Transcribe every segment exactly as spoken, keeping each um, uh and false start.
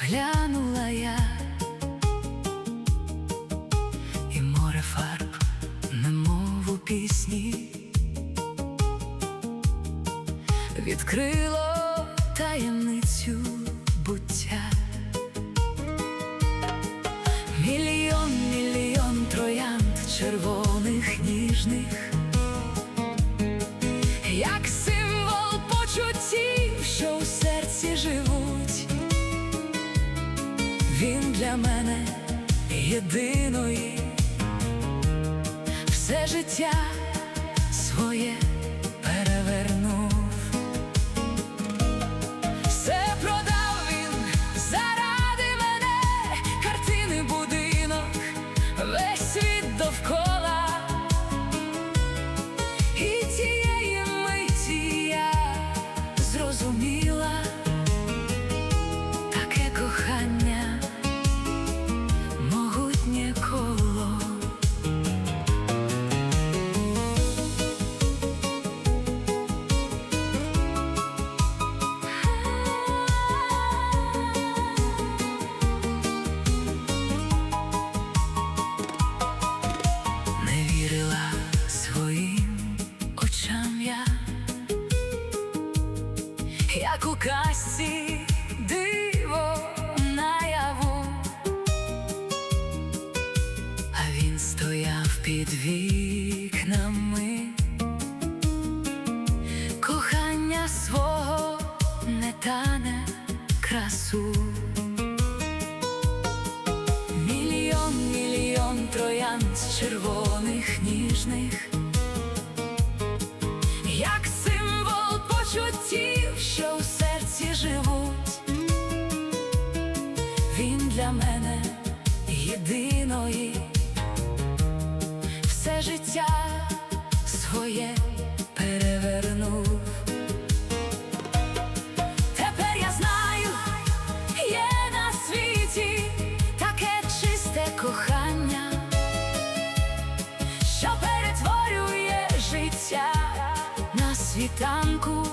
глянула я, і море фарб, немов у пісні, відкрило таємницю буття. Мільйон, мільйон троянд червоних, ніжних, як символ почуттів, що у серці живуть. Він для мене єдиної, все життя своє перевернув. Все продав він заради мене, картини, будинок, весь світ довкола. І тієї миті я зрозуміла, таке кохання могутнє коло. Не вірила своїм очам я, як у казці диво наяву, а він стояв під вікнами, кохання свого не тане красу. Мільйон, мільйон троянд червоних, ніжних, як символ почуттів, що у серці живуть. Він для мене єдиної, все життя своє перевернув. Тепер я знаю, є на світі таке чисте кохання, що перетворює життя на світанку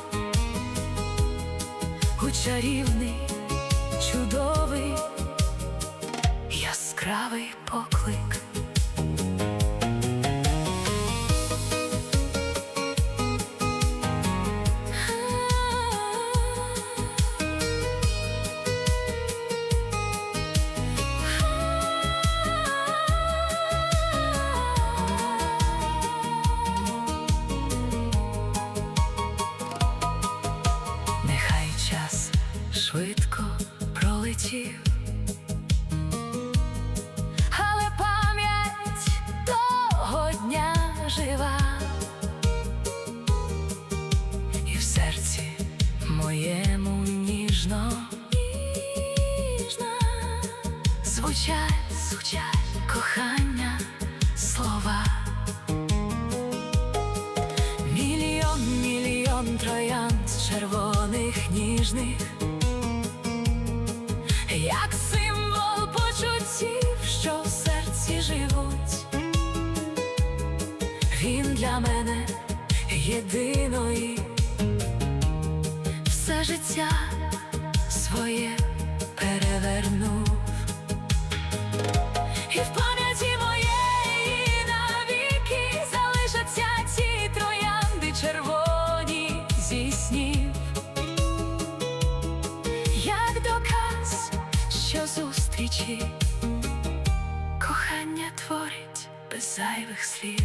у чарівний, чудовий, яскравий поклик. Нехай час швидко пролетів, але пам'ять того дня жива, і в серці моєму ніжно, ніжно звучать, звучать кохання слова. Мільйон, мільйон троянд червоних, ніжних, як символ почуттів, що в серці живуть. Він для мене єдиної, все життя своє перевернув. І в пам'яті моєї навіки залишаться ті троянди червоні зі снів, як доказ, що зустрічі кохання творить без зайвих слів.